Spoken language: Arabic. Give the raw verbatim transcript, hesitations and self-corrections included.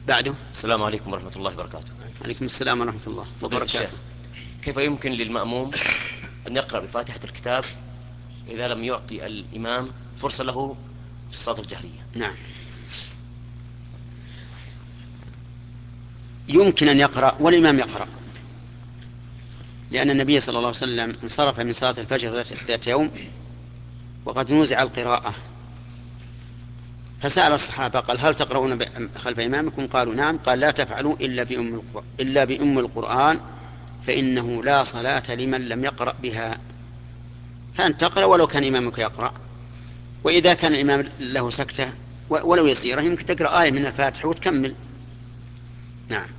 بعده. السلام عليكم ورحمة الله وبركاته. عليكم السلام ورحمة الله فضيلة وبركاته. الشيخ، كيف يمكن للمأموم أن يقرأ بفاتحة الكتاب إذا لم يعطي الإمام فرصة له في الصلاة الجهرية؟ نعم، يمكن أن يقرأ والإمام يقرأ، لأن النبي صلى الله عليه وسلم انصرف من صلاة الفجر ذات يوم وقد نوزع القراءة، فسأل الصحابة قال: هل تقرؤون خلف إمامكم؟ قالوا: نعم. قال: لا تفعلوا إلا بأم القرآن, إلا بأم القرآن فإنه لا صلاة لمن لم يقرأ بها. فأنت تقرأ ولو كان إمامك يقرأ، وإذا كان الإمام له سكتة ولو يسيرة يمكن تقرأ آية من الفاتحة وتكمل. نعم.